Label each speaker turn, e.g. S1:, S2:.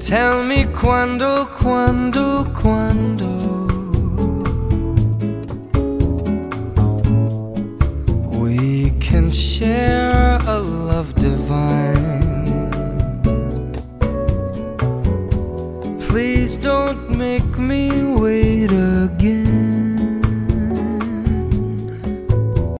S1: Tell me quando, quando, quando we can share a love divine. Please don't make me